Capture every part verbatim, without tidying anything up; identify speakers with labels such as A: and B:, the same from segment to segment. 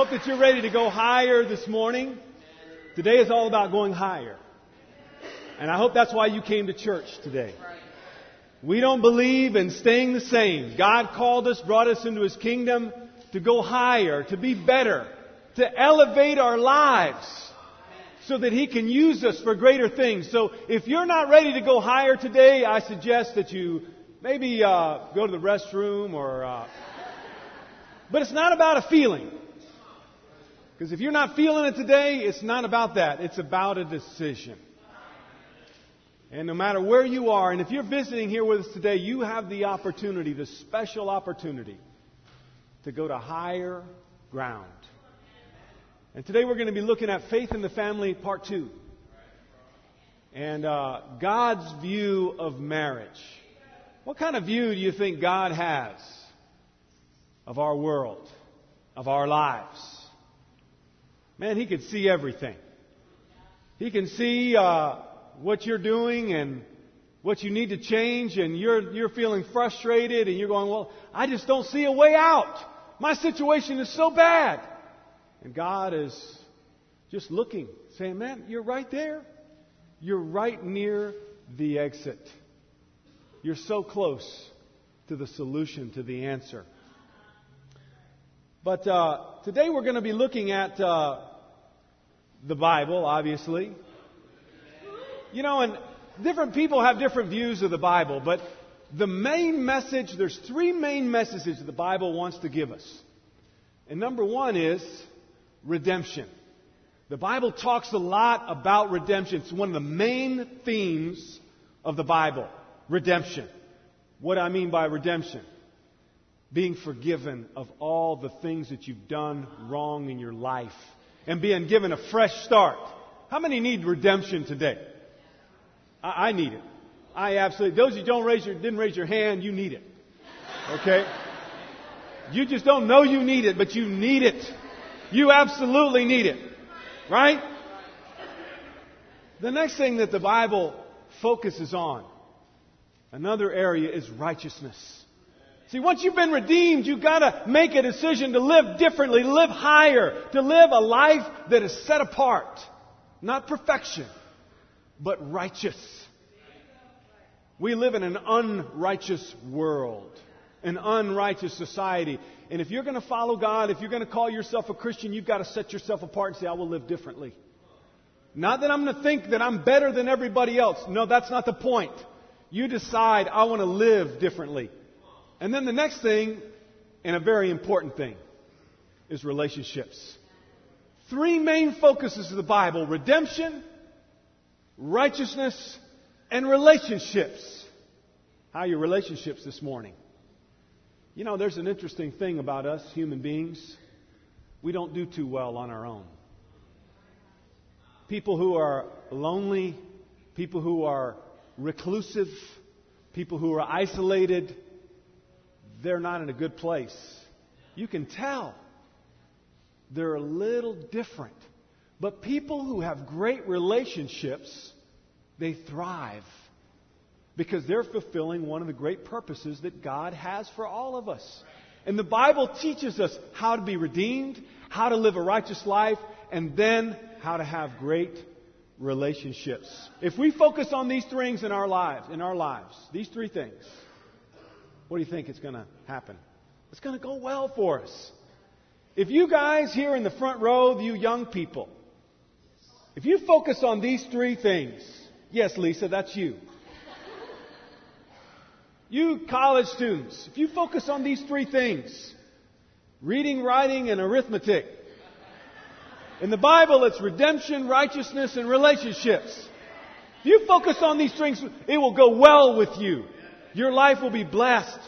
A: hope that you're ready to go higher this morning. Today is all about going higher. And I hope that's why you came to church today. We don't believe in staying the same. God called us, brought us into His kingdom to go higher, to be better, to elevate our lives so that He can use us for greater things. So if you're not ready to go higher today, I suggest that you maybe uh, go to the restroom or... Uh, but it's not about a feeling. Because if you're not feeling it today, it's not about that. It's about a decision. And no matter where you are, and if you're visiting here with us today, you have the opportunity, the special opportunity, to go to higher ground. And today we're going to be looking at Faith in the Family, Part two. And uh, God's view of marriage. What kind of view do you think God has of our world, of our lives? Man, He can see everything. He can see uh, what you're doing and what you need to change, and you're you're feeling frustrated, and you're going, well, I just don't see a way out. My situation is so bad. And God is just looking, saying, man, you're right there. You're right near the exit. You're so close to the solution, to the answer. But uh, today we're going to be looking at uh, the Bible, obviously. You know, and different people have different views of the Bible, but the main message, there's three main messages the Bible wants to give us. And number one is redemption. The Bible talks a lot about redemption. It's one of the main themes of the Bible, redemption. What do I mean by redemption? Being forgiven of all the things that you've done wrong in your life and being given a fresh start. How many need redemption today? I, I need it. I absolutely. Those who don't raise your, didn't raise your hand, you need it. Okay? You just don't know you need it, but you need it. You absolutely need it. Right? The next thing that the Bible focuses on, another area, is righteousness. See, once you've been redeemed, you've got to make a decision to live differently, to live higher, to live a life that is set apart. Not perfection, but righteous. We live in an unrighteous world, an unrighteous society. And if you're going to follow God, if you're going to call yourself a Christian, you've got to set yourself apart and say, I will live differently. Not that I'm going to think that I'm better than everybody else. No, that's not the point. You decide, I want to live differently. And then the next thing, and a very important thing, is relationships. Three main focuses of the Bible: redemption, righteousness, and relationships. How are your relationships this morning? You know, there's an interesting thing about us human beings. We don't do too well on our own. People who are lonely, people who are reclusive, people who are isolated, they're not in a good place. You can tell they're a little different. But people who have great relationships, they thrive because they're fulfilling one of the great purposes that God has for all of us. And the Bible teaches us how to be redeemed, how to live a righteous life, and then how to have great relationships. If we focus on these things in our lives, in our lives, these three things, what do you think is going to happen? It's going to go well for us. If you guys here in the front row, you young people, if you focus on these three things, yes, Lisa, that's you. You college students, if you focus on these three things, reading, writing, and arithmetic. In the Bible, it's redemption, righteousness, and relationships. If you focus on these things, it will go well with you. Your life will be blessed.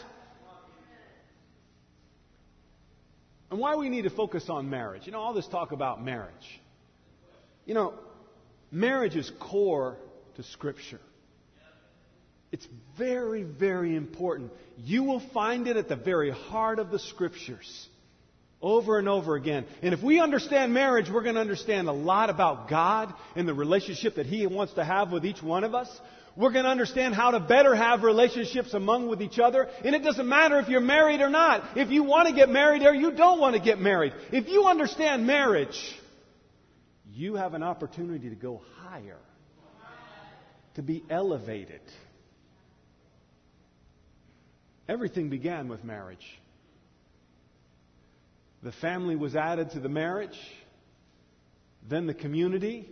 A: And why we need to focus on marriage? You know, all this talk about marriage. You know, marriage is core to Scripture. It's very, very important. You will find it at the very heart of the Scriptures. Over and over again. And if we understand marriage, we're going to understand a lot about God and the relationship that He wants to have with each one of us. We're going to understand how to better have relationships among with each other. And it doesn't matter if you're married or not. If you want to get married or you don't want to get married. If you understand marriage, you have an opportunity to go higher. To be elevated. Everything began with marriage. The family was added to the marriage, then the community,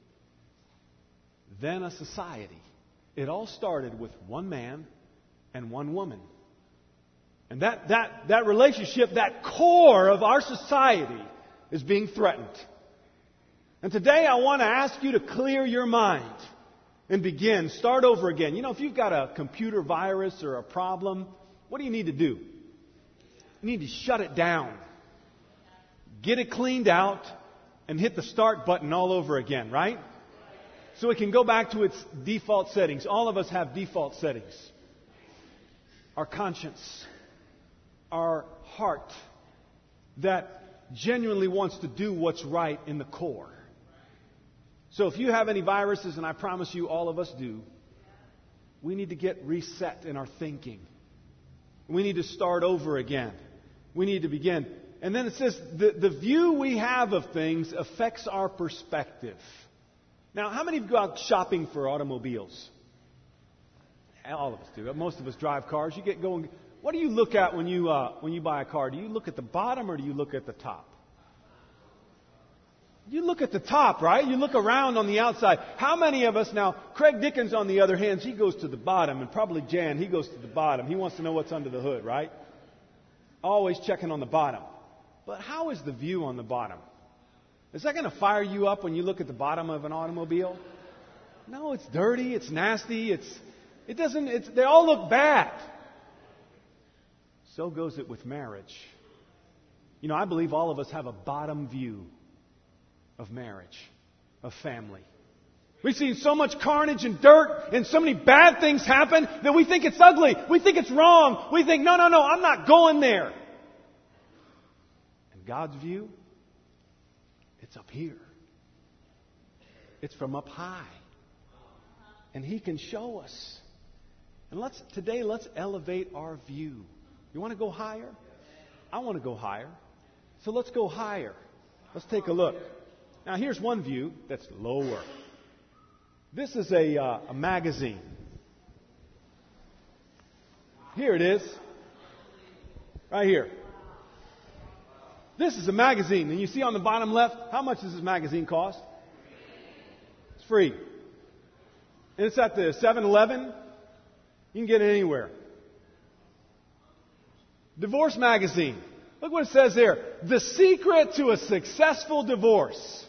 A: then a society. It all started with one man and one woman. And that, that, that relationship, that core of our society is being threatened. And today I want to ask you to clear your mind and begin, start over again. You know, if you've got a computer virus or a problem, what do you need to do? You need to shut it down. Get it cleaned out and hit the start button all over again, right? So it can go back to its default settings. All of us have default settings. Our conscience, our heart that genuinely wants to do what's right in the core. So if you have any viruses, and I promise you all of us do, we need to get reset in our thinking. We need to start over again. We need to begin. And then it says, the, the view we have of things affects our perspective. Now, how many of you go out shopping for automobiles? All of us do. Most of us drive cars. You get going. What do you look at when you uh, when you buy a car? Do you look at the bottom or do you look at the top? You look at the top, right? You look around on the outside. How many of us now, Craig Dickens on the other hand, he goes to the bottom, and probably Jan, he goes to the bottom. He wants to know what's under the hood, right? Always checking on the bottom. But how is the view on the bottom? Is that going to fire you up when you look at the bottom of an automobile? No, it's dirty, it's nasty, it's it doesn't it's they all look bad. So goes it with marriage. You know, I believe all of us have a bottom view of marriage, of family. We've seen so much carnage and dirt and so many bad things happen that we think it's ugly. We think it's wrong. We think, no, no, no, I'm not going there. God's view, it's up here. It's from up high. And He can show us. And let's today, let's elevate our view. You want to go higher? I want to go higher. So let's go higher. Let's take a look. Now, here's one view that's lower. This is a, uh, a magazine. Here it is. Right here. This is a magazine, and you see on the bottom left, how much does this magazine cost? It's free. And it's at the seven eleven. You can get it anywhere. Divorce magazine. Look what it says there. The secret to a successful divorce.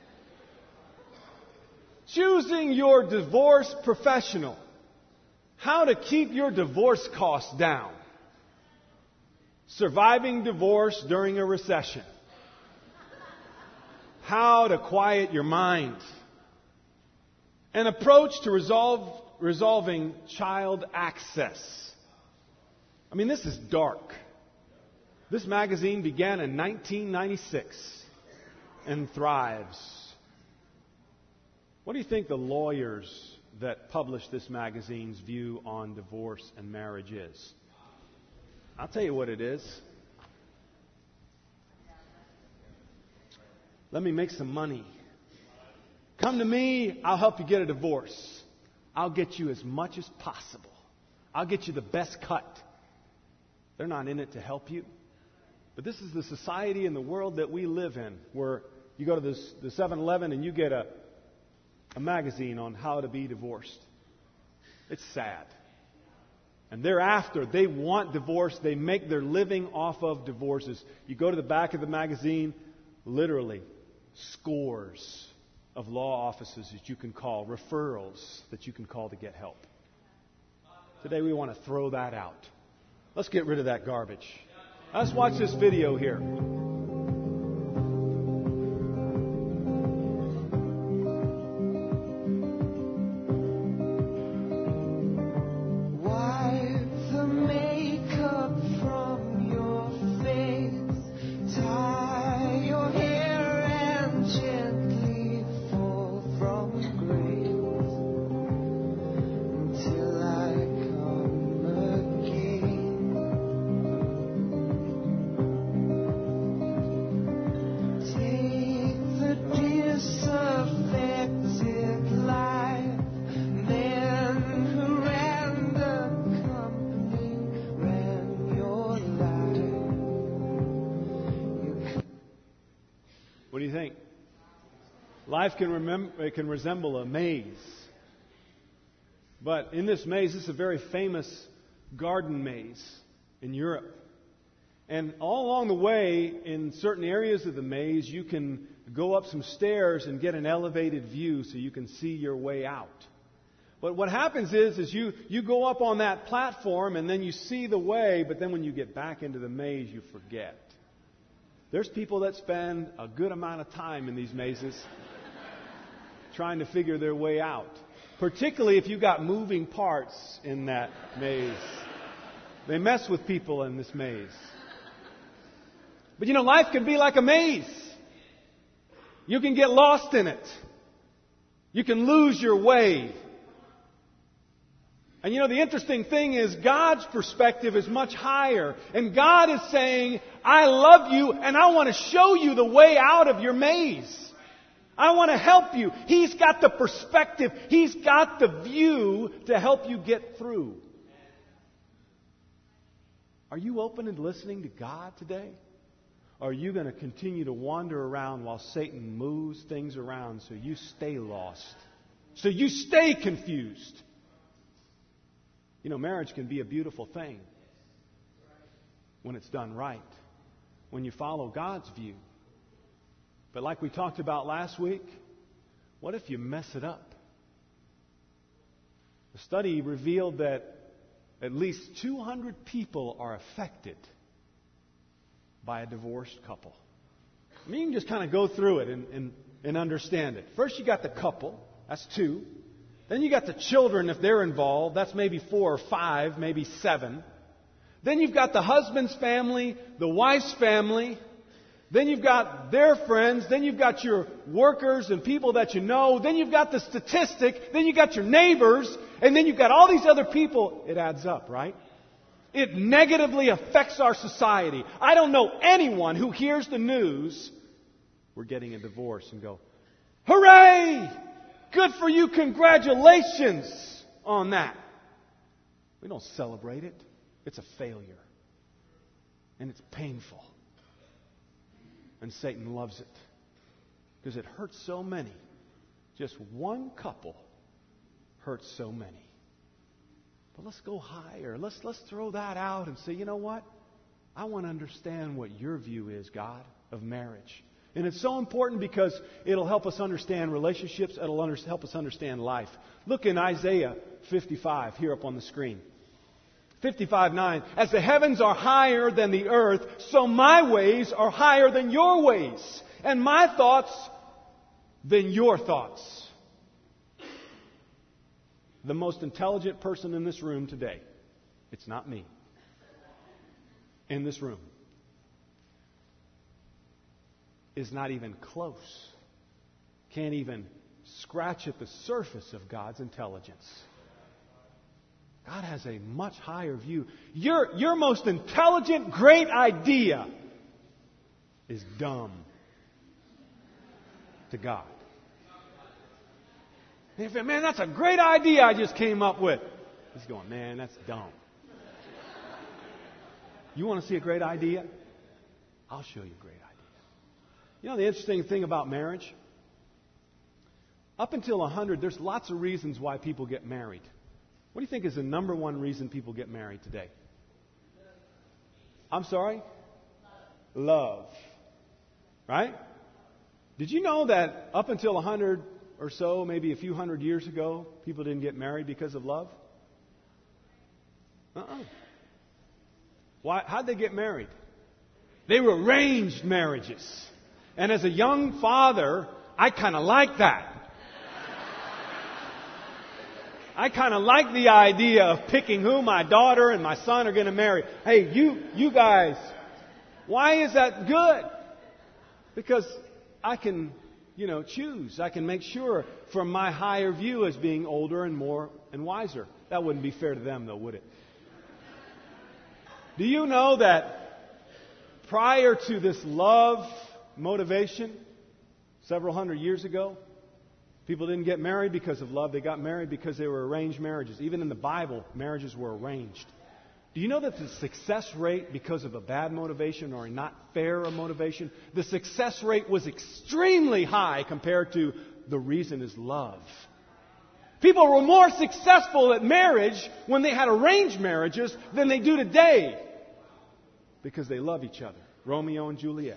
A: Choosing your divorce professional. How to keep your divorce costs down. Surviving divorce during a recession. How to quiet your mind. An approach to resolve, resolving child access. I mean, this is dark. This magazine began in nineteen ninety-six and thrives. What do you think the lawyers that publish this magazine's view on divorce and marriage is? I'll tell you what it is. Let me make some money. Come to me, I'll help you get a divorce. I'll get you as much as possible. I'll get you the best cut. They're not in it to help you. But this is the society and the world that we live in, where you go to this, the seven eleven and you get a, a magazine on how to be divorced. It's sad. And thereafter, they want divorce. They make their living off of divorces. You go to the back of the magazine, literally scores of law offices that you can call, referrals that you can call to get help. Today we want to throw that out. Let's get rid of that garbage. Let's watch this video here.
B: Wipe the makeup from your face.
A: Life can, remem- it can resemble a maze. But in this maze, this is a very famous garden maze in Europe. And all along the way, in certain areas of the maze, you can go up some stairs and get an elevated view so you can see your way out. But what happens is, is you, you go up on that platform and then you see the way, but then when you get back into the maze, you forget. There's people that spend a good amount of time in these mazes trying to figure their way out. Particularly if you've got moving parts in that maze. They mess with people in this maze. But you know, life can be like a maze. You can get lost in it. You can lose your way. And you know, the interesting thing is God's perspective is much higher. And God is saying, I love you and I want to show you the way out of your maze. I want to help you. He's got the perspective. He's got the view to help you get through. Are you open and listening to God today? Or are you going to continue to wander around while Satan moves things around so you stay lost? So you stay confused? You know, marriage can be a beautiful thing when it's done right, when you follow God's view. But like we talked about last week, what if you mess it up? The study revealed that at least two hundred people are affected by a divorced couple. I mean, you can just kind of go through it and, and, and understand it. First, you got the couple. That's two. Then you got the children, if they're involved. That's maybe four or five, maybe seven. Then you've got the husband's family, the wife's family. Then you've got their friends. Then you've got your workers and people that you know. Then you've got the statistic. Then you've got your neighbors. And then you've got all these other people. It adds up, right? It negatively affects our society. I don't know anyone who hears the news, we're getting a divorce, and go, hooray! Good for you. Congratulations on that. We don't celebrate it. It's a failure. And it's painful. And Satan loves it. Because it hurts so many. Just one couple hurts so many. But let's go higher. Let's, let's throw that out and say, you know what? I want to understand what your view is, God, of marriage. And it's so important because it'll help us understand relationships. It'll under, help us understand life. Look in Isaiah fifty-five here up on the screen. fifty-five nine. As the heavens are higher than the earth, so my ways are higher than your ways, and my thoughts than your thoughts. The most intelligent person in this room today, it's not me, in this room, is not even close. Can't even scratch at the surface of God's intelligence. God has a much higher view. Your, your most intelligent, great idea is dumb to God. And if, man, that's a great idea I just came up with. He's going, man, that's dumb. You want to see a great idea? I'll show you a great idea. You know the interesting thing about marriage? Up until one hundred, there's lots of reasons why people get married. What do you think is the number one reason people get married today? I'm sorry? Love. Right? Did you know that up until one hundred or so, maybe a few hundred years ago, people didn't get married because of love? Uh-uh. Why? How'd they get married? They were arranged marriages. And as a young father, I kind of like that. I kind of like the idea of picking who my daughter and my son are going to marry. Hey, you, you guys, why is that good? Because I can, you know, choose. I can make sure from my higher view as being older and more and wiser. That wouldn't be fair to them, though, would it? Do you know that prior to this love motivation, several hundred years ago, people didn't get married because of love. They got married because they were arranged marriages. Even in the Bible, marriages were arranged. Do you know that the success rate, because of a bad motivation or a not fair motivation, the success rate was extremely high compared to the reason is love? People were more successful at marriage when they had arranged marriages than they do today because they love each other. Romeo and Juliet.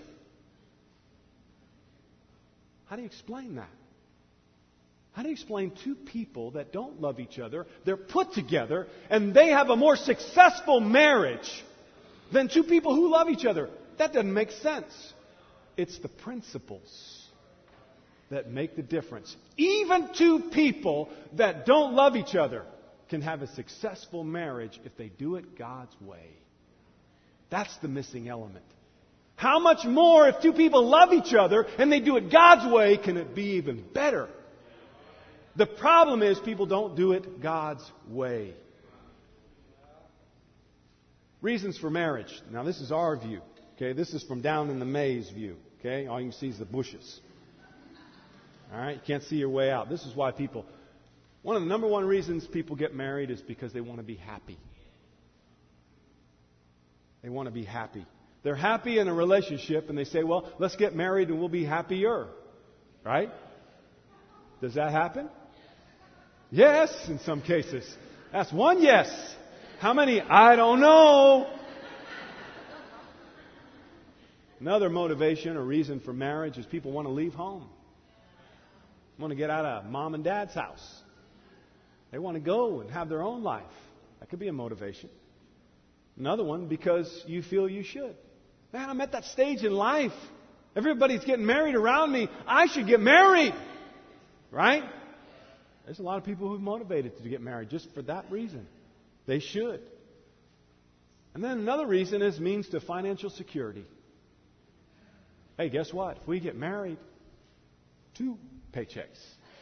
A: How do you explain that? How do you explain two people that don't love each other, they're put together, and they have a more successful marriage than two people who love each other? That doesn't make sense. It's the principles that make the difference. Even two people that don't love each other can have a successful marriage if they do it God's way. That's the missing element. How much more if two people love each other and they do it God's way, can it be even better? The problem is people don't do it God's way. Reasons for marriage. Now this is our view. Okay, this is from down in the maze view. Okay, all you can see is the bushes. All right, you can't see your way out. This is why people, one of the number one reasons people get married is because they want to be happy. They want to be happy. They're happy in a relationship and they say, well, let's get married and we'll be happier. Right? Does that happen? Yes, in some cases. That's one yes. How many? I don't know. Another motivation or reason for marriage is people want to leave home. Want to get out of mom and dad's house. They want to go and have their own life. That could be a motivation. Another one, because you feel you should. Man, I'm at that stage in life. Everybody's getting married around me. I should get married. Right? There's a lot of people who are motivated to get married just for that reason. They should. And then another reason is means to financial security. Hey, guess what? If we get married, two paychecks.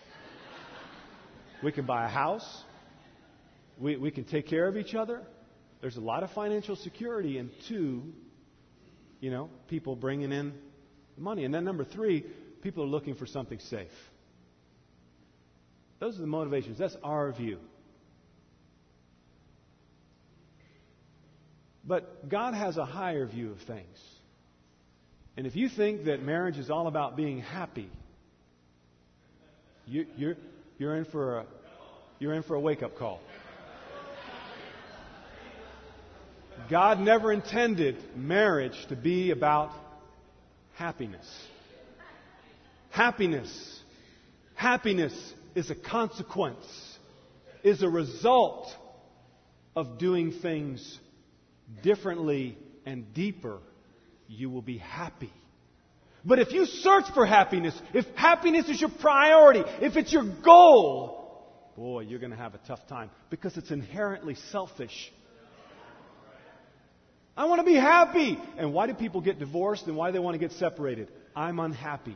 A: We can buy a house. We, we can take care of each other. There's a lot of financial security in two, you know, people bringing in money. And then number three, people are looking for something safe. Those are the motivations. That's our view. But God has a higher view of things. And if you think that marriage is all about being happy, you, you're, you're in for a, you're in for a wake-up call. God never intended marriage to be about happiness. Happiness. Happiness is a consequence, is a result of doing things differently and deeper. You will be happy. But if you search for happiness, if happiness is your priority, if it's your goal, boy, you're going to have a tough time because it's inherently selfish. I want to be happy. And why do people get divorced and why do they want to get separated? I'm unhappy.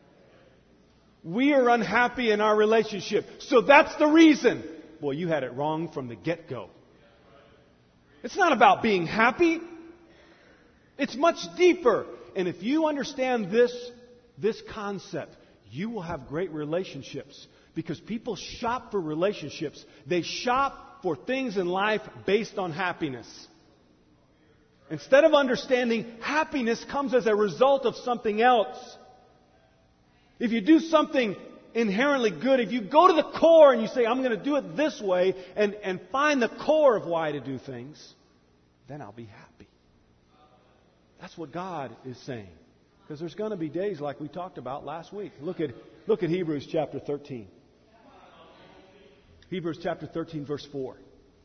A: We are unhappy in our relationship. So that's the reason. Boy, you had it wrong from the get-go. It's not about being happy. It's much deeper. And if you understand this, this concept, you will have great relationships. Because people shop for relationships. They shop for things in life based on happiness. Instead of understanding happiness comes as a result of something else. If you do something inherently good, if you go to the core and you say, I'm going to do it this way, and, and find the core of why to do things, then I'll be happy. That's what God is saying. Because there's going to be days like we talked about last week. Look at, look at Hebrews chapter thirteen. Hebrews chapter thirteen, verse four.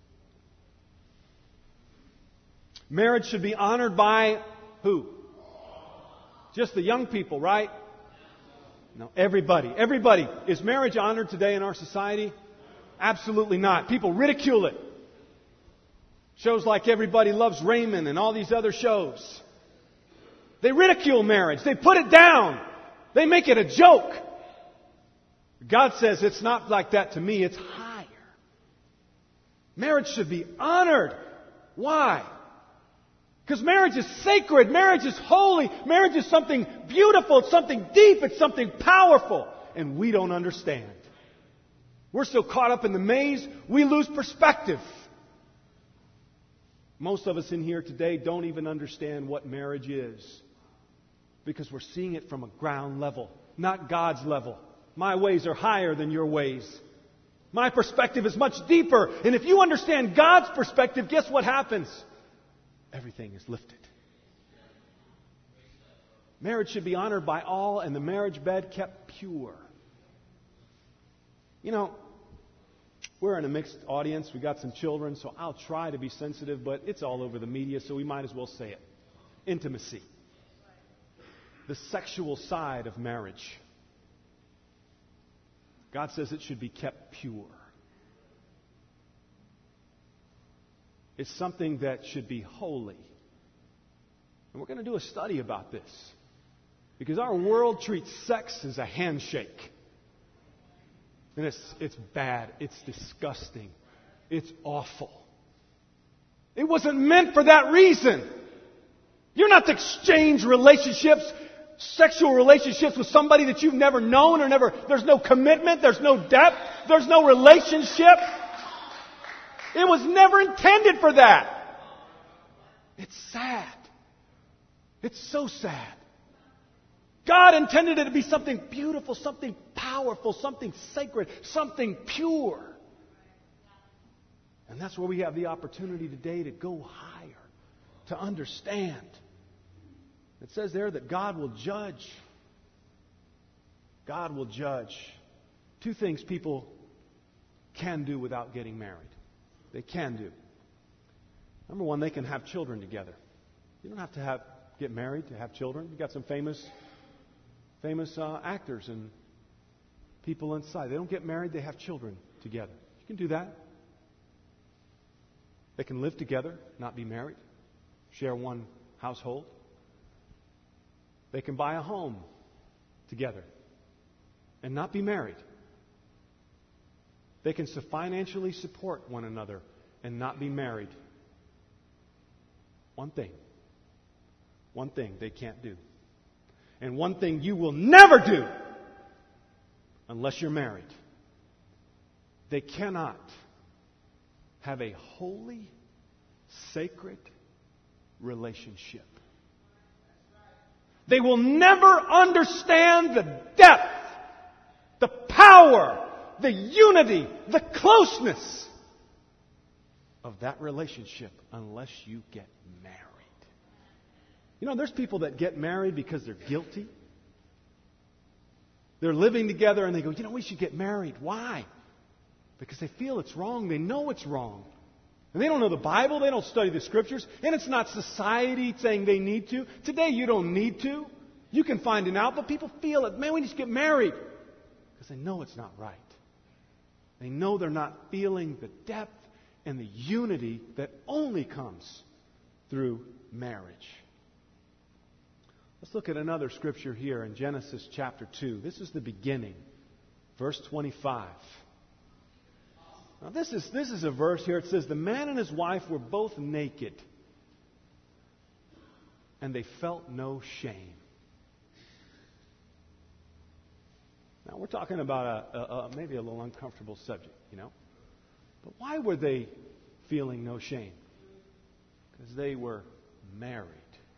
A: Marriage should be honored by who? Just the young people, right? No, everybody. Everybody. Is marriage honored today in our society? Absolutely not. People ridicule it. Shows like Everybody Loves Raymond and all these other shows. They ridicule marriage. They put it down. They make it a joke. God says it's not like that to me. It's higher. Marriage should be honored. Why? Because marriage is sacred. Marriage is holy. Marriage is something beautiful. It's something deep. It's something powerful. And we don't understand. We're so caught up in the maze, we lose perspective. Most of us in here today don't even understand what marriage is because we're seeing it from a ground level, not God's level. My ways are higher than your ways. My perspective is much deeper. And if you understand God's perspective, guess what happens? Everything is lifted. Marriage should be honored by all and the marriage bed kept pure. You know, we're in a mixed audience. We got some children, so I'll try to be sensitive, but it's all over the media, so we might as well say it. Intimacy. The sexual side of marriage. God says it should be kept pure. It's something that should be holy. And we're going to do a study about this. Because our world treats sex as a handshake. And it's, it's bad. It's disgusting. It's awful. It wasn't meant for that reason. You're not to exchange relationships, sexual relationships with somebody that you've never known or never, there's no commitment, there's no depth, there's no relationship. It was never intended for that. It's sad. It's so sad. God intended it to be something beautiful, something powerful, something sacred, something pure. And that's where we have the opportunity today to go higher, to understand. It says there that God will judge. God will judge. Two things people can do without getting married. They can do. Number one, they can have children together. You don't have to have get married to have children. You've got some famous famous uh, actors and people inside. They don't get married, they have children together. You can do that. They can live together, not be married, share one household. They can buy a home together and not be married. They can financially support one another and not be married. One thing. One thing they can't do. And one thing you will never do unless you're married. They cannot have a holy, sacred relationship. They will never understand the depth, the power, the unity, the closeness of that relationship unless you get married. You know, there's people that get married because they're guilty. They're living together and they go, you know, we should get married. Why? Because they feel it's wrong. They know it's wrong. And they don't know the Bible. They don't study the Scriptures. And it's not society saying they need to. Today you don't need to. You can find it out. But people feel it. Man, we need to get married. Because they know it's not right. They know they're not feeling the depth and the unity that only comes through marriage. Let's look at another scripture here in Genesis chapter two. This is the beginning. Verse twenty-five. Now this is, this is a verse here. It says, the man and his wife were both naked, and they felt no shame. Now we're talking about a, a, a maybe a little uncomfortable subject, you know. But why were they feeling no shame? Because they were married.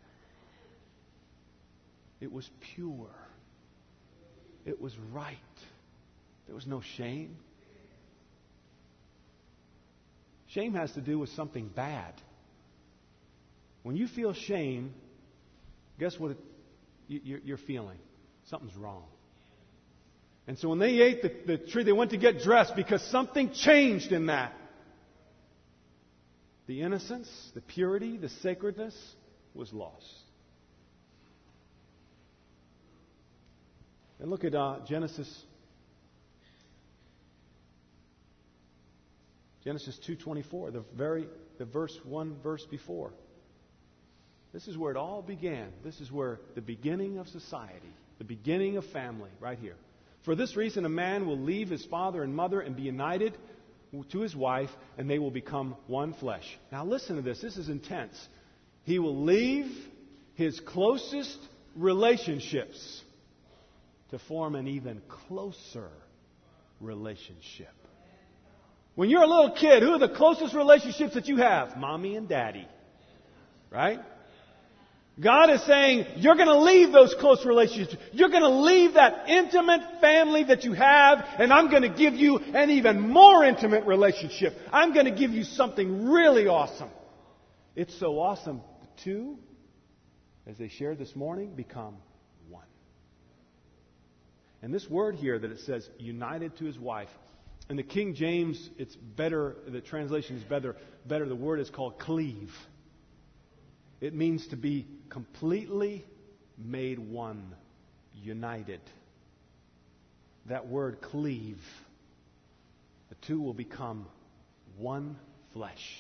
A: It was pure. It was right. There was no shame. Shame has to do with something bad. When you feel shame, guess what it, you, you're feeling? Something's wrong. And so when they ate the, the tree, they went to get dressed because something changed in that. The innocence, the purity, the sacredness was lost. And look at uh, Genesis Genesis two twenty-four, the very the verse one verse before. This is where it all began. This is where the beginning of society, the beginning of family, right here. For this reason, a man will leave his father and mother and be united to his wife, and they will become one flesh. Now listen to this. This is intense. He will leave his closest relationships to form an even closer relationship. When you're a little kid, who are the closest relationships that you have? Mommy and Daddy. Right? God is saying, you're going to leave those close relationships. You're going to leave that intimate family that you have, and I'm going to give you an even more intimate relationship. I'm going to give you something really awesome. It's so awesome. The two, as they shared this morning, become one. And this word here that it says, united to his wife. In the King James, it's better, the translation is better, better. The word is called cleave. It means to be completely made one, united. That word cleave. The two will become one flesh.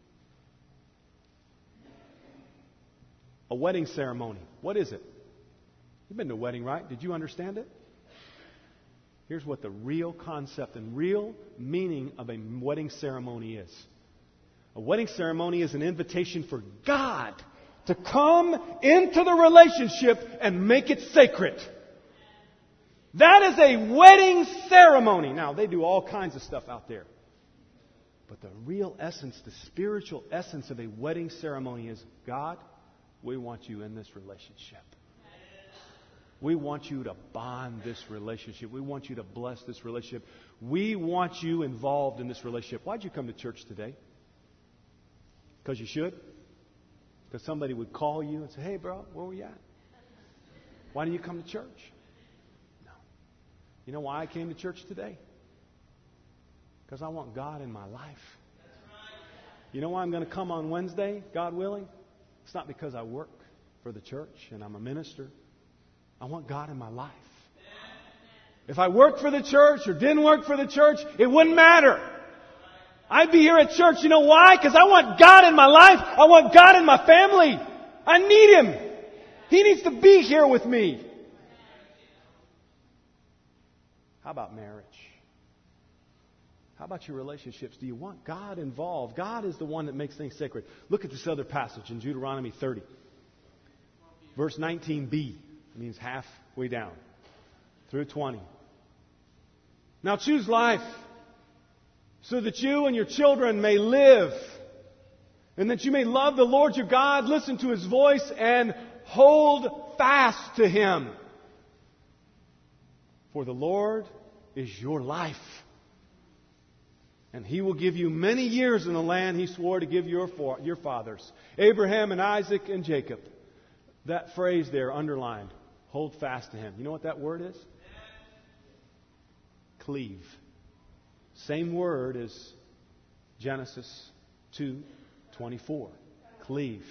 A: A wedding ceremony. What is it? You've been to a wedding, right? Did you understand it? Here's what the real concept and real meaning of a wedding ceremony is. A wedding ceremony is an invitation for God to come into the relationship and make it sacred. That is a wedding ceremony. Now, they do all kinds of stuff out there. But the real essence, the spiritual essence of a wedding ceremony is, God, we want you in this relationship. We want you to bond this relationship. We want you to bless this relationship. We want you involved in this relationship. Why'd you come to church today? Because you should? Because somebody would call you and say, hey, bro, where were you at? Why do you come to church? No. You know why I came to church today? Because I want God in my life. You know why I'm going to come on Wednesday, God willing? It's not because I work for the church and I'm a minister. I want God in my life. If I worked for the church or didn't work for the church, it wouldn't matter. I'd be here at church. You know why? Because I want God in my life. I want God in my family. I need Him. He needs to be here with me. How about marriage? How about your relationships? Do you want God involved? God is the one that makes things sacred. Look at this other passage in Deuteronomy thirty. Verse nineteen b. It means halfway down. Through twenty. Now choose life, so that you and your children may live, and that you may love the Lord your God, listen to His voice, and hold fast to Him. For the Lord is your life, and He will give you many years in the land He swore to give your, your fathers, Abraham and Isaac and Jacob. That phrase there underlined, hold fast to Him. You know what that word is? Cleave. Same word as Genesis two twenty-four. Cleave.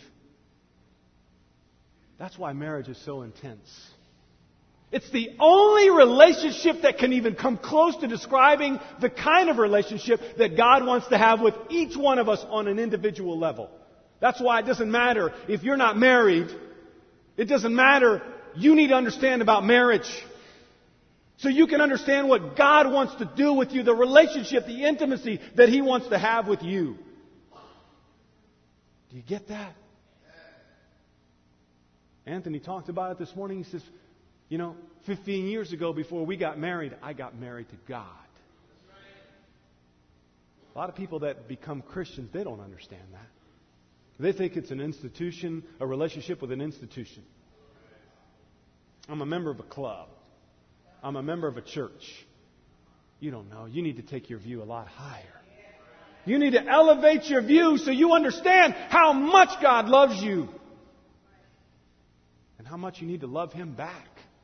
A: That's why marriage is so intense. It's the only relationship that can even come close to describing the kind of relationship that God wants to have with each one of us on an individual level. That's why it doesn't matter if you're not married. It doesn't matter. You need to understand about marriage. So you can understand what God wants to do with you, the relationship, the intimacy that He wants to have with you. Do you get that? Anthony talked about it this morning. He says, you know, fifteen years ago before we got married, I got married to God. A lot of people that become Christians, they don't understand that. They think it's an institution, a relationship with an institution. I'm a member of a club. I'm a member of a church. You don't know. You need to take your view a lot higher. You need to elevate your view so you understand how much God loves you. And how much you need to love Him back.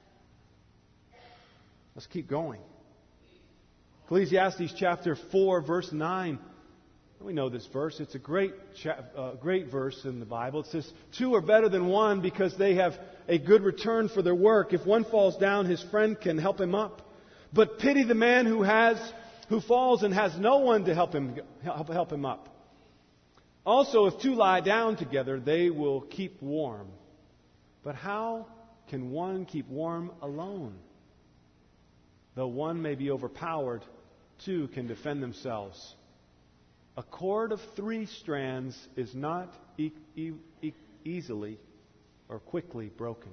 A: Let's keep going. Ecclesiastes chapter four, verse nine. We know this verse. It's a great, uh, great verse in the Bible. It says, two are better than one because they have a good return for their work. If one falls down, his friend can help him up. But pity the man who has, who falls and has no one to help him, help, help him up. Also, if two lie down together, they will keep warm. But how can one keep warm alone? Though one may be overpowered, two can defend themselves. A cord of three strands is not e- e- e- easily or quickly broken.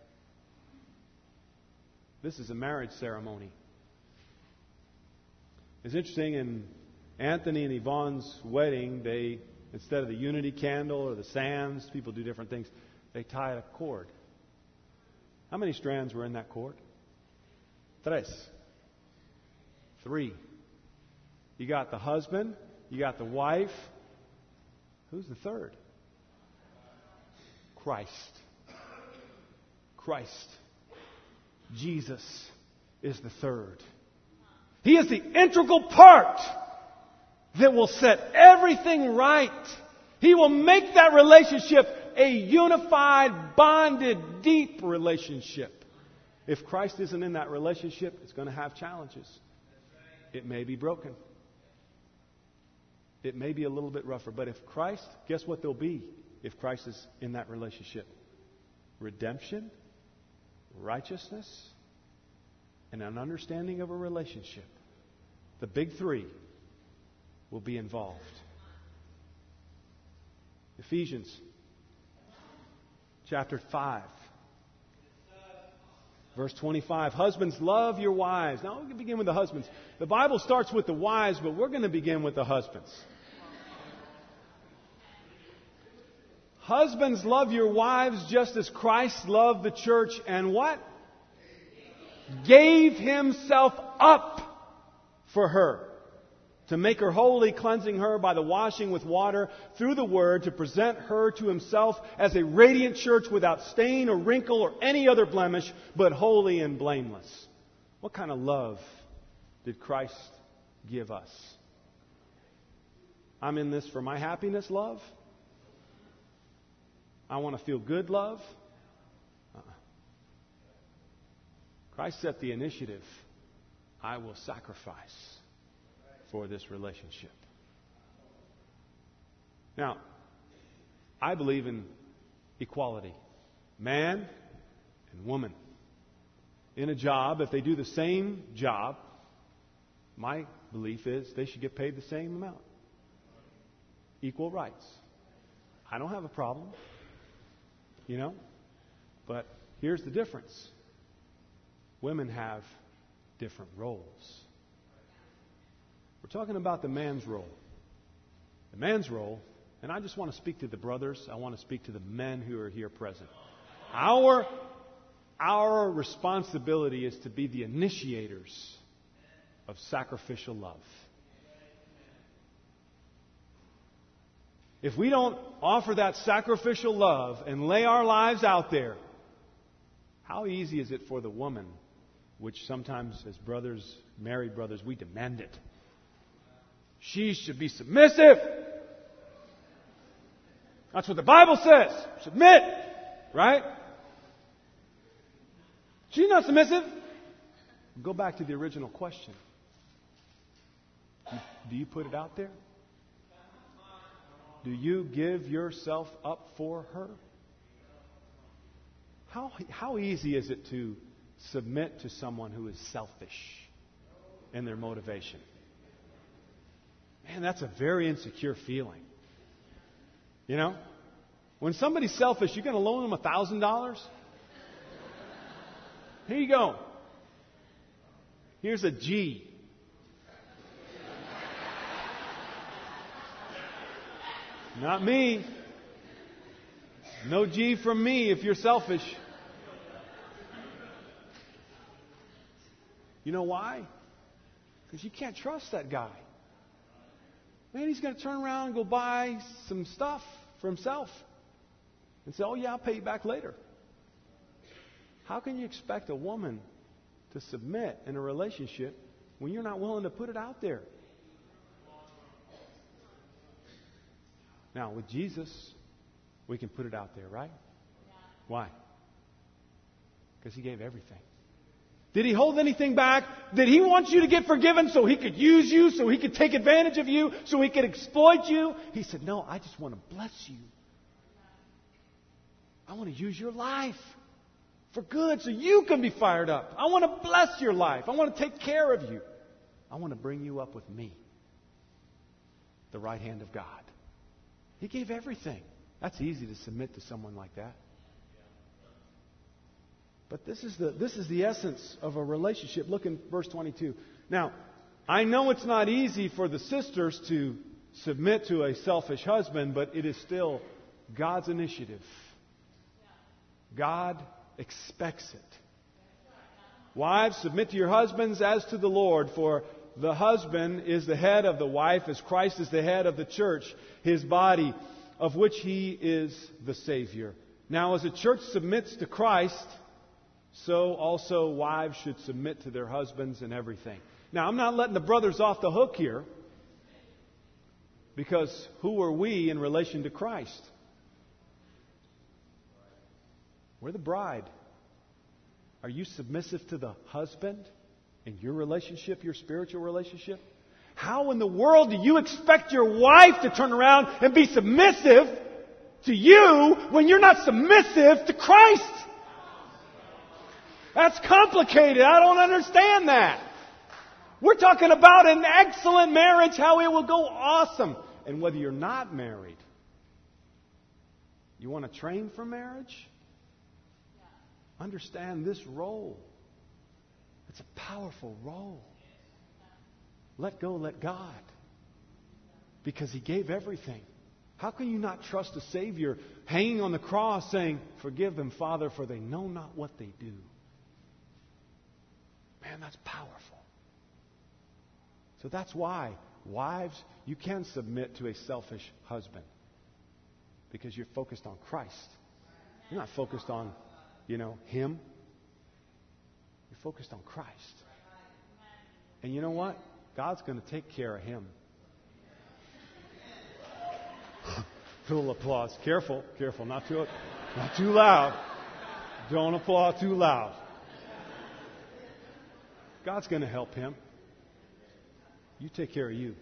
A: This is a marriage ceremony. It's interesting, in Anthony and Yvonne's wedding, they, instead of the unity candle or the sands, people do different things, they tied a cord. How many strands were in that cord? Tres. Three. You got the husband, you got the wife. Who's the third? Christ. Christ. Jesus is the third. He is the integral part that will set everything right. He will make that relationship a unified, bonded, deep relationship. If Christ isn't in that relationship, it's going to have challenges. It may be broken. It may be a little bit rougher. But if Christ, guess what there'll be if Christ is in that relationship? Redemption, righteousness, and an understanding of a relationship. The big three will be involved. Ephesians chapter five. Verse twenty-five, husbands, love your wives. Now, we're going to begin with the husbands. The Bible starts with the wives, but we're going to begin with the husbands. Husbands, love your wives just as Christ loved the church and what? Gave himself up for her, to make her holy, cleansing her by the washing with water through the word, to present her to himself as a radiant church without stain or wrinkle or any other blemish, but holy and blameless. What kind of love did Christ give us? I'm in this for my happiness, love? I want to feel good, love? Uh-uh. Christ set the initiative. I will sacrifice for this relationship. Now, I believe in equality. Man and woman. In a job, if they do the same job, my belief is they should get paid the same amount. Equal rights. I don't have a problem. You know? But here's the difference. Women have different roles. We're talking about the man's role. The man's role, and I just want to speak to the brothers. I want to speak to the men who are here present. Our, our responsibility is to be the initiators of sacrificial love. If we don't offer that sacrificial love and lay our lives out there, how easy is it for the woman, which sometimes as brothers, married brothers, we demand it. She should be submissive. That's what the Bible says. Submit. Right? She's not submissive. Go back to the original question. Do you put it out there? Do you give yourself up for her? How, how easy is it to submit to someone who is selfish in their motivation? Man, that's a very insecure feeling. You know? When somebody's selfish, you're going to loan them one thousand dollars? Here you go. Here's a G. Not me. No G from me if you're selfish. You know why? Because you can't trust that guy. Man, he's going to turn around and go buy some stuff for himself and say, oh yeah, I'll pay you back later. How can you expect a woman to submit in a relationship when you're not willing to put it out there? Now, with Jesus, we can put it out there, right? Why? Because he gave everything. Did he hold anything back? Did he want you to get forgiven so he could use you, so he could take advantage of you, so he could exploit you? He said, no, I just want to bless you. I want to use your life for good so you can be fired up. I want to bless your life. I want to take care of you. I want to bring you up with me, the right hand of God. He gave everything. That's easy to submit to someone like that. But this is the this is the essence of a relationship. Look in verse twenty-two. Now, I know it's not easy for the sisters to submit to a selfish husband, but it is still God's initiative. God expects it. Wives, submit to your husbands as to the Lord, for the husband is the head of the wife, as Christ is the head of the church, His body, of which He is the Savior. Now, as the church submits to Christ, so also wives should submit to their husbands in everything. Now, I'm not letting the brothers off the hook here, because who are we in relation to Christ? We're the bride. Are you submissive to the husband in your relationship, your spiritual relationship? How in the world do you expect your wife to turn around and be submissive to you when you're not submissive to Christ? That's complicated. I don't understand that. We're talking about an excellent marriage, how it will go awesome. And whether you're not married, you want to train for marriage? Understand this role. It's a powerful role. Let go, let God. Because He gave everything. How can you not trust a Savior hanging on the cross saying, "Forgive them, Father, for they know not what they do"? Man, that's powerful. So that's why, wives, you can submit to a selfish husband. Because you're focused on Christ. You're not focused on, you know, him. You're focused on Christ. And you know what? God's going to take care of him. Full applause. Careful, careful, not too, not too loud. Don't applaud too loud. God's going to help him. You take care of you.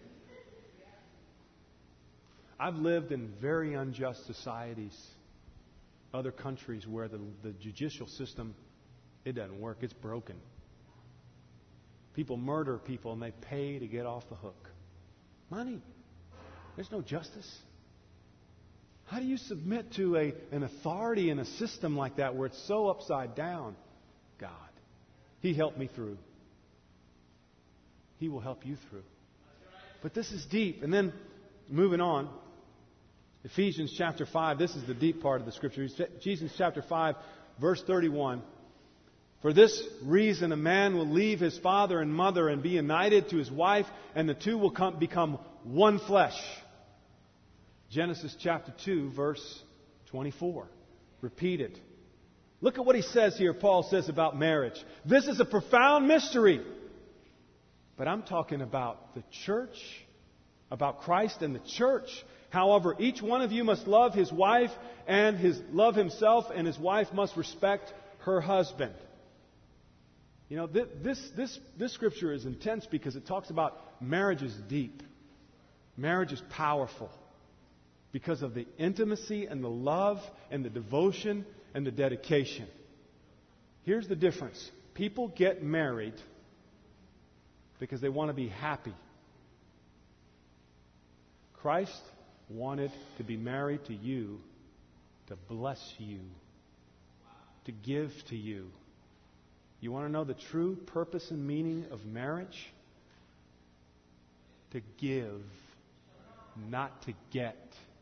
A: I've lived in very unjust societies, other countries where the, the judicial system, it doesn't work. It's broken. People murder people and they pay to get off the hook. Money. There's no justice. How do you submit to a, an authority in a system like that where it's so upside down? God. He helped me through. He will help you through. But this is deep. And then, moving on, Ephesians chapter five, this is the deep part of the Scripture. Ephesians chapter five, verse thirty-one. For this reason, a man will leave his father and mother and be united to his wife, and the two will come, become one flesh. Genesis chapter two, verse twenty-four. Repeated. Look at what he says here, Paul says about marriage. This is a profound mystery. But I'm talking about the church, about Christ and the church. However, each one of you must love his wife and his love himself, and his wife must respect her husband. You know, this, this, this scripture is intense because it talks about marriage is deep. Marriage is powerful because of the intimacy and the love and the devotion and the dedication. Here's the difference. People get married because they want to be happy. Christ wanted to be married to you, to bless you, to give to you. You want to know the true purpose and meaning of marriage? To give, not to get.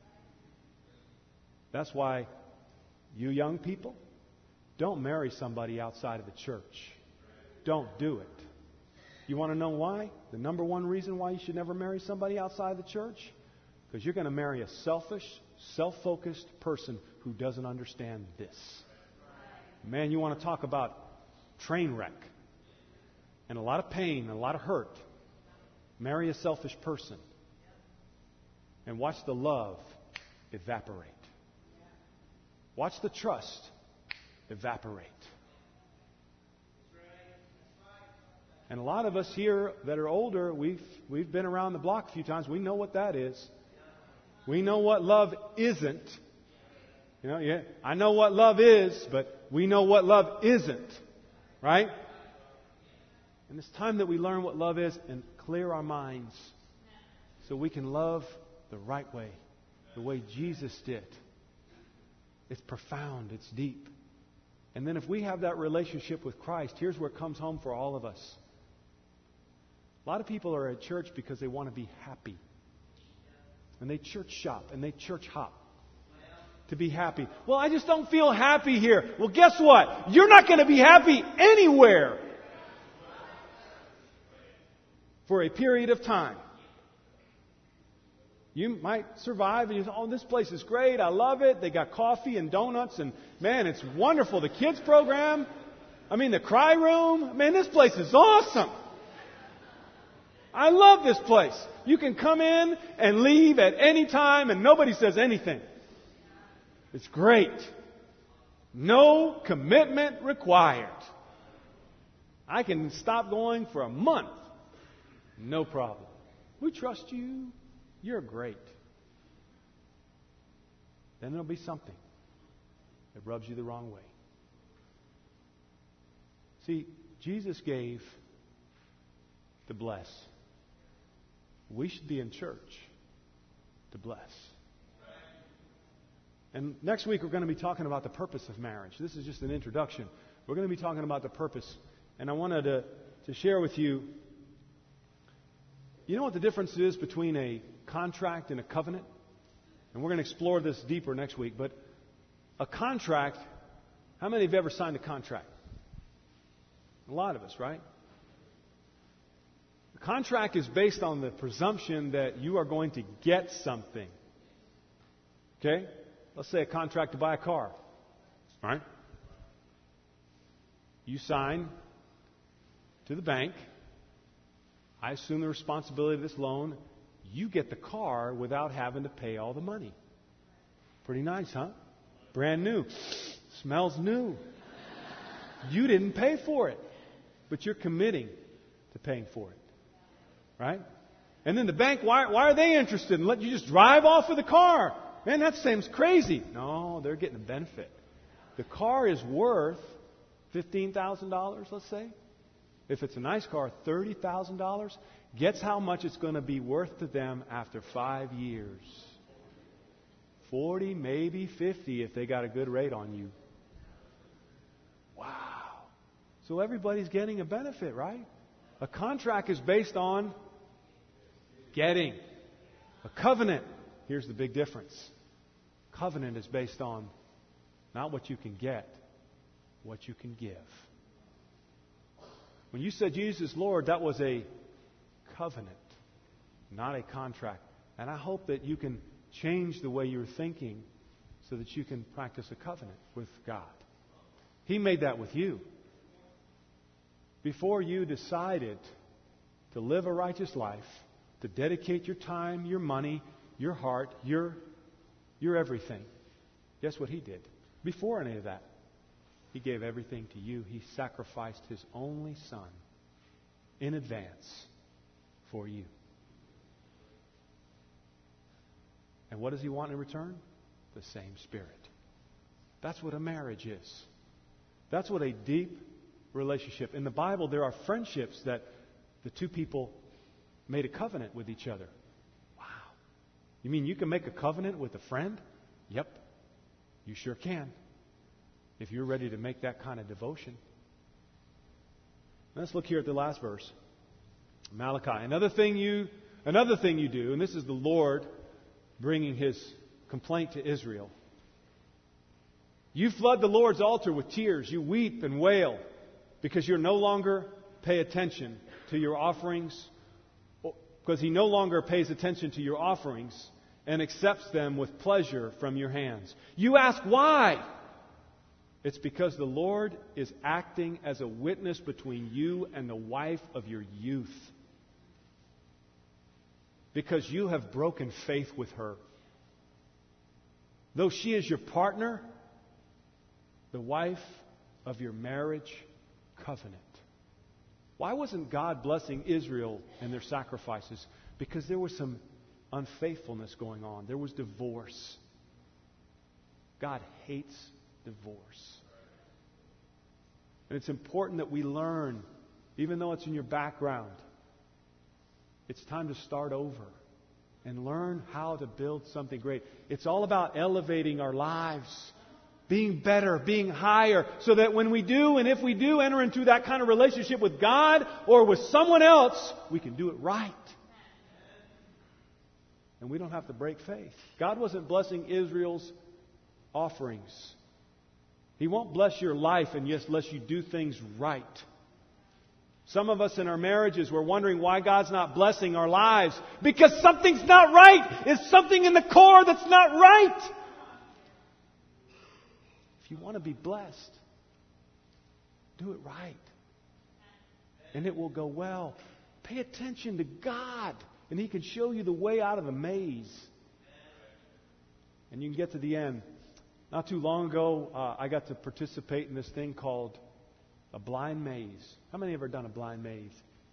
A: That's why you young people, don't marry somebody outside of the church. Don't do it. You want to know why? The number one reason why you should never marry somebody outside the church? Because you're going to marry a selfish, self-focused person who doesn't understand this. Man, you want to talk about train wreck and a lot of pain and a lot of hurt. Marry a selfish person and watch the love evaporate. Watch the trust evaporate. And a lot of us here that are older, we've we've been around the block a few times. We know what that is. We know what love isn't. You know, yeah, I know what love is, but we know what love isn't. Right? And it's time that we learn what love is and clear our minds so we can love the right way, the way Jesus did. It's profound. It's deep. And then if we have that relationship with Christ, here's where it comes home for all of us. A lot of people are at church because they want to be happy. And they church shop and they church hop to be happy. Well, I just don't feel happy here. Well, guess what? You're not going to be happy anywhere for a period of time. You might survive and you say, oh, this place is great. I love it. They got coffee and donuts and, man, it's wonderful. The kids program. I mean, the cry room. Man, this place is awesome. I love this place. You can come in and leave at any time and nobody says anything. It's great. No commitment required. I can stop going for a month. No problem. We trust you. You're great. Then there'll be something that rubs you the wrong way. See, Jesus gave to bless. We should be in church to bless. And next week we're going to be talking about the purpose of marriage. This is just an introduction. We're going to be talking about the purpose. And I wanted to, to share with you, you know what the difference is between a contract and a covenant? And we're going to explore this deeper next week. But a contract, how many have ever signed a contract? A lot of us, right? A contract is based on the presumption that you are going to get something. Okay? Let's say a contract to buy a car. Right? You sign to the bank. I assume the responsibility of this loan. You get the car without having to pay all the money. Pretty nice, huh? Brand new. Smells new. You didn't pay for it, but you're committing to paying for it. Right? And then the bank, why, why are they interested in letting you just drive off with the car? Man, that seems crazy. No, they're getting a benefit. The car is worth fifteen thousand dollars, let's say. If it's a nice car, thirty thousand dollars. Guess how much it's going to be worth to them after five years? forty, maybe fifty if they got a good rate on you. Wow. So everybody's getting a benefit, right? A contract is based on getting. A covenant, here's the big difference. Covenant is based on not what you can get, what you can give. When you said Jesus is Lord, that was a covenant, not a contract. And I hope that you can change the way you're thinking so that you can practice a covenant with God. He made that with you. Before you decided to live a righteous life, to dedicate your time, your money, your heart, your, your everything, guess what He did? Before any of that, He gave everything to you. He sacrificed His only Son in advance for you. And what does He want in return? The same Spirit. That's what a marriage is. That's what a deep relationship. In the Bible, there are friendships that the two people made a covenant with each other. Wow. You mean you can make a covenant with a friend? Yep. You sure can. If you're ready to make that kind of devotion. Let's look here at the last verse. Malachi. Another thing you, another thing you do, and this is the Lord bringing His complaint to Israel. You flood the Lord's altar with tears. You weep and wail because you no longer pay attention to your offerings, because He no longer pays attention to your offerings and accepts them with pleasure from your hands. You ask why? It's because the Lord is acting as a witness between you and the wife of your youth. Because you have broken faith with her. Though she is your partner, the wife of your marriage covenant. Why wasn't God blessing Israel and their sacrifices? Because there was some unfaithfulness going on. There was divorce. God hates divorce. And it's important that we learn, even though it's in your background, it's time to start over and learn how to build something great. It's all about elevating our lives being better, being higher, so that when we do and if we do enter into that kind of relationship with God or with someone else, we can do it right. And we don't have to break faith. God wasn't blessing Israel's offerings. He won't bless your life unless you do things right. Some of us in our marriages, we're wondering why God's not blessing our lives. Because something's not right. There's something in the core that's not right. If you want to be blessed, do it right. And it will go well. Pay attention to God, and He can show you the way out of the maze. And you can get to the end. Not too long ago, uh, I got to participate in this thing called a blind maze. How many have ever done a blind maze?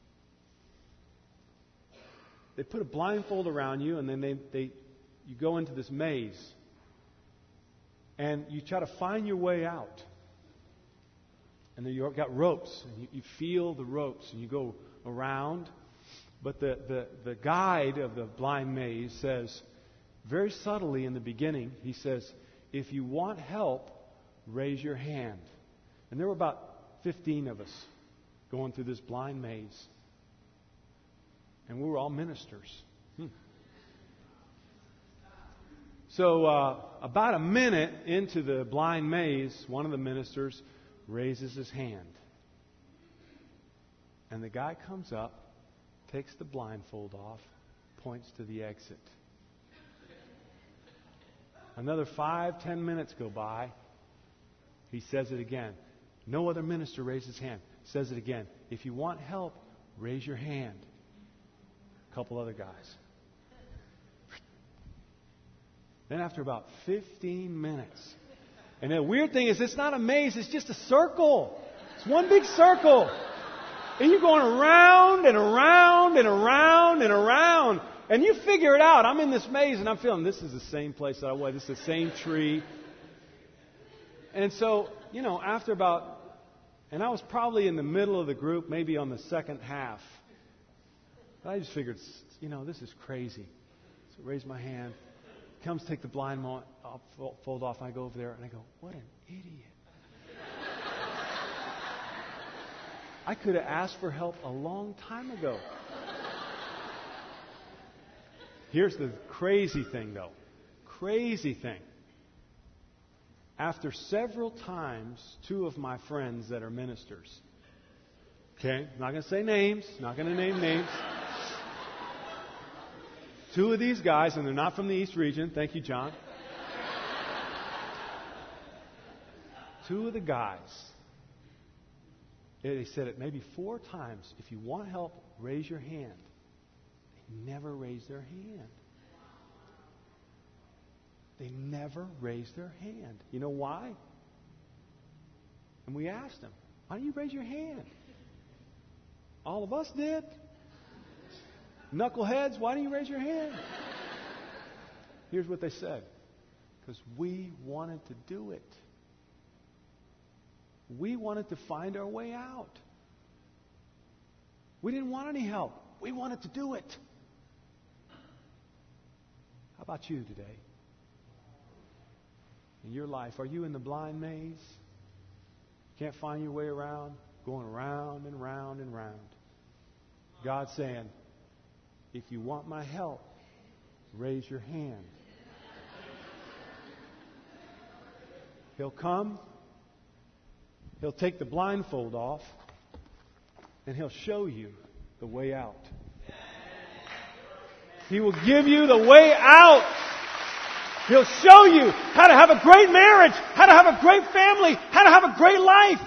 A: They put a blindfold around you, and then they, they you go into this maze. And you try to find your way out. And then you've got ropes, and you, you feel the ropes, and you go around. But the, the, the guide of the blind maze says, very subtly in the beginning, he says, if you want help, raise your hand. And there were about fifteen of us going through this blind maze. And we were all ministers. Hmm. So uh, about a minute into the blind maze, one of the ministers raises his hand. And the guy comes up, takes the blindfold off, points to the exit. Another five, ten minutes go by. He says it again. No other minister raised his hand. Says it again. If you want help, raise your hand. A couple other guys. Then after about fifteen minutes, and the weird thing is it's not a maze, it's just a circle. It's one big circle. And you're going around and around and around and around. And you figure it out. I'm in this maze and I'm feeling this is the same place that I was. This is the same tree. And so, you know, after about, and I was probably in the middle of the group, maybe on the second half. But I just figured, you know, this is crazy. So I raise my hand. Comes take the blind fold off, and I go over there and I go, what an idiot. I could have asked for help a long time ago. Here's the crazy thing, though. Crazy thing. After several times, two of my friends that are ministers, okay, I'm not going to say names, not going to name names. Two of these guys, and they're not from the East region. Thank you, John. Two of the guys, they said it maybe four times. If you want help, raise your hand. They never raised their hand. They never raised their hand. You know why? And we asked them, why don't you raise your hand? All of us did. Knuckleheads, why don't you raise your hand? Here's what they said. Because we wanted to do it. We wanted to find our way out. We didn't want any help. We wanted to do it. How about you today? In your life, are you in the blind maze? Can't find your way around? Going round and round and round. God's saying, if you want my help, raise your hand. He'll come. He'll take the blindfold off. And He'll show you the way out. He will give you the way out. He'll show you how to have a great marriage, how to have a great family, how to have a great life.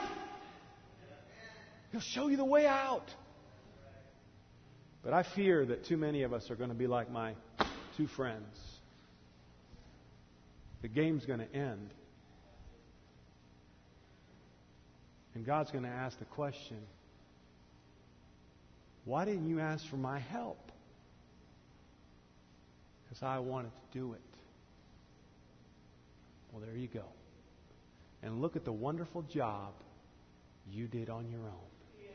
A: He'll show you the way out. But I fear that too many of us are going to be like my two friends. The game's going to end. And God's going to ask the question, why didn't you ask for my help? Because I wanted to do it. Well, there you go. And look at the wonderful job you did on your own.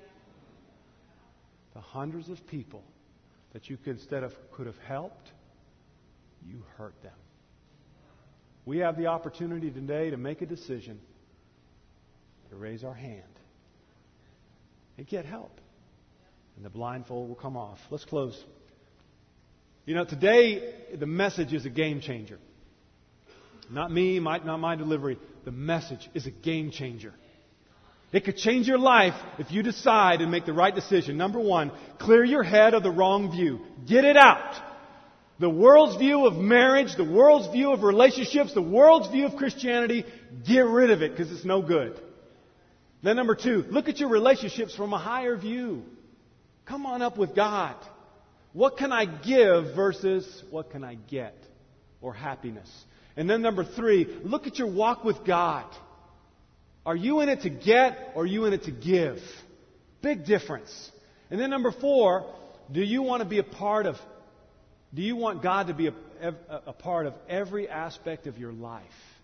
A: The hundreds of people that you could, instead of could have helped, you hurt them. we have the opportunity today to make a decision, to raise our hand and get help. And the blindfold will come off. Let's close. You know, today the message is a game changer. Not me, my, not my delivery. The message is a game changer. It could change your life if you decide and make the right decision. Number one, clear your head of the wrong view. Get it out. The world's view of marriage, the world's view of relationships, the world's view of Christianity, get rid of it because it's no good. Then number two, look at your relationships from a higher view. Come on up with God. What can I give versus what can I get? Or happiness. And then number three, look at your walk with God. Are you in it to get or are you in it to give? Big difference. And then number four, do you want to be a part of, do you want God to be a, a, a part of every aspect of your life?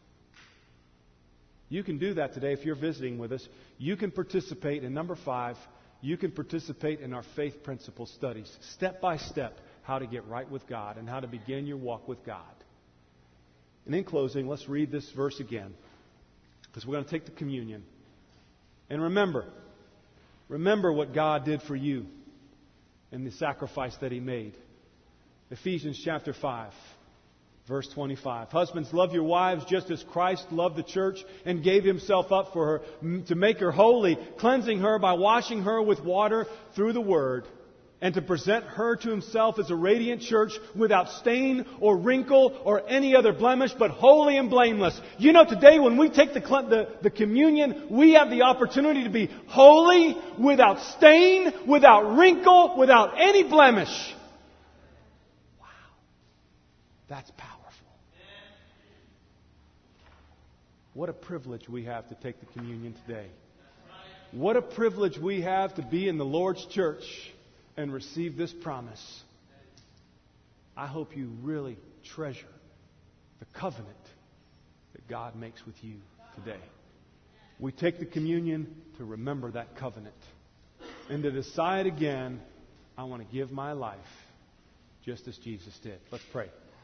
A: You can do that today if you're visiting with us. You can participate in number five, you can participate in our faith principle studies. Step by step, how to get right with God and how to begin your walk with God. And in closing, let's read this verse again. Because we're going to take the communion. And remember, remember what God did for you and the sacrifice that He made. Ephesians chapter five, verse twenty-five. Husbands, love your wives just as Christ loved the church and gave Himself up for her to make her holy, cleansing her by washing her with water through the Word, and to present her to Himself as a radiant church without stain or wrinkle or any other blemish, but holy and blameless. You know, today when we take the, the, the communion, we have the opportunity to be holy, without stain, without wrinkle, without any blemish. Wow. That's powerful. What a privilege we have to take the communion today. What a privilege we have to be in the Lord's church and receive this promise. I hope you really treasure the covenant that God makes with you today. We take the communion to remember that covenant and to decide again, I want to give my life just as Jesus did. Let's pray.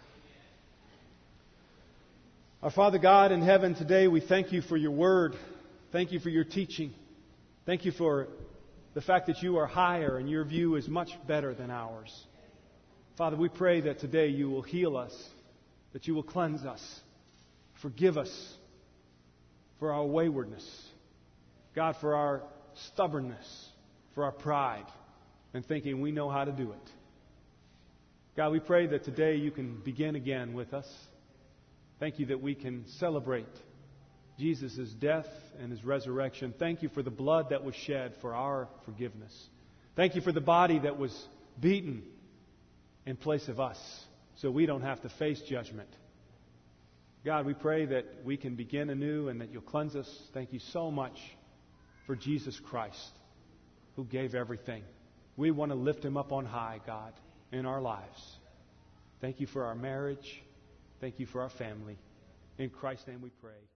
A: Our Father God in heaven, today we thank You for Your word. Thank You for Your teaching. Thank You for the fact that You are higher and Your view is much better than ours. Father, we pray that today You will heal us, that You will cleanse us, forgive us for our waywardness, God, for our stubbornness, for our pride, and thinking we know how to do it. God, we pray that today You can begin again with us. Thank You that we can celebrate Jesus' death and His resurrection. Thank You for the blood that was shed for our forgiveness. Thank You for the body that was beaten in place of us so we don't have to face judgment. God, we pray that we can begin anew and that You'll cleanse us. Thank You so much for Jesus Christ who gave everything. We want to lift Him up on high, God, in our lives. Thank You for our marriage. Thank You for our family. In Christ's name we pray.